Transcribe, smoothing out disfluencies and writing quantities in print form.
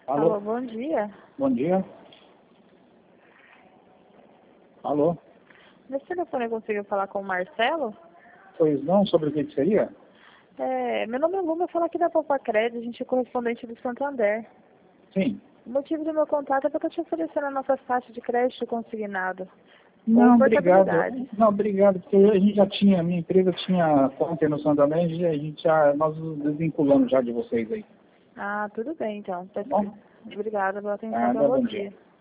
Alô? Alô, bom dia. Bom dia. Alô? Nesse telefone eu consigo falar com o Marcelo? Pois não, sobre o que seria? Meu nome é Luma, eu falo aqui da Poupa Crédito, a gente é correspondente do Santander. Sim. O motivo do meu contato é porque eu te oferecendo a nossa taxa de crédito consignado. Ou Não, obrigado. portabilidade. Não, obrigado, porque a gente já tinha, minha empresa tinha conta no Santander e nós nos desvinculamos já de vocês aí. Ah, tudo bem então. Tá bom? Obrigada pela atenção Ah, para bom dia. você.